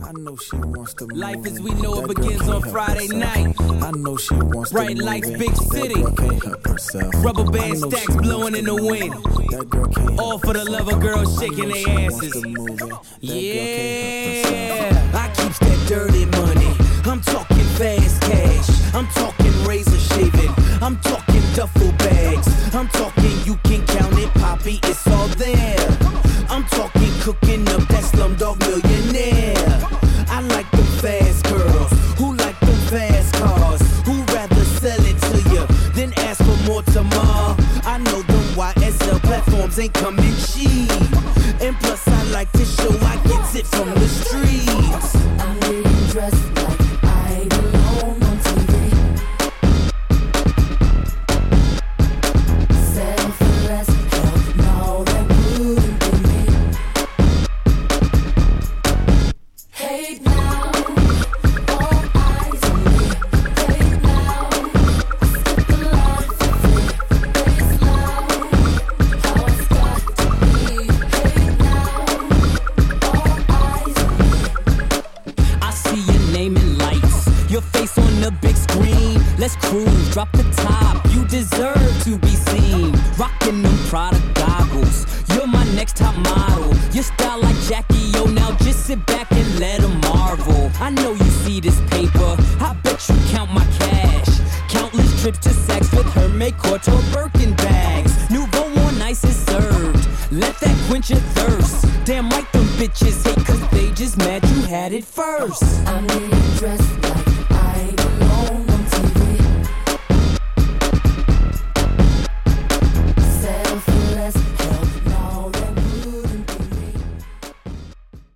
I know she wants to move. Life as we know it begins on Friday night. I know she wants to move. Bright lights, big city. That girl can't help herself. Rubber band stacks blowing in the wind. That girl can't all for the love of girls shaking their asses. Yeah, I keeps that dirty money. I'm talking fast cash. I'm talking razor shaving. I'm talking duffel bags. I'm talking you can count it, Poppy, it's all there. I'm talking cooking up that Slumdog Millionaire. I like them fast girls who like them fast cars, who rather sell it to you than ask for more tomorrow. I know them YSL platforms ain't coming cheap, and plus I like to show I get it from the streets. I'm getting dressed like I belong on TV. Settle for less, hell no, that wouldn't be me. Hey now, all eyes on me. Hey now, skip the line for free. Bass loud, how it's got to be. Hey now, all eyes on me. I see your name in lights, your face on the big screen. Let's cruise, drop the top. You deserve to be seen. Rocking them Prada goggles. You're my next top model. Your style like Jackie O. Now just sit back and let 'em marvel. I know you see this paper. I bet you count my cash. Countless trips to Saks with Hermes Couture Birkin bags. Nouveau on ice is served. Let that quench your thirst. Damn right them bitches hate 'cause they just mad you had it first. I'm getting dressed like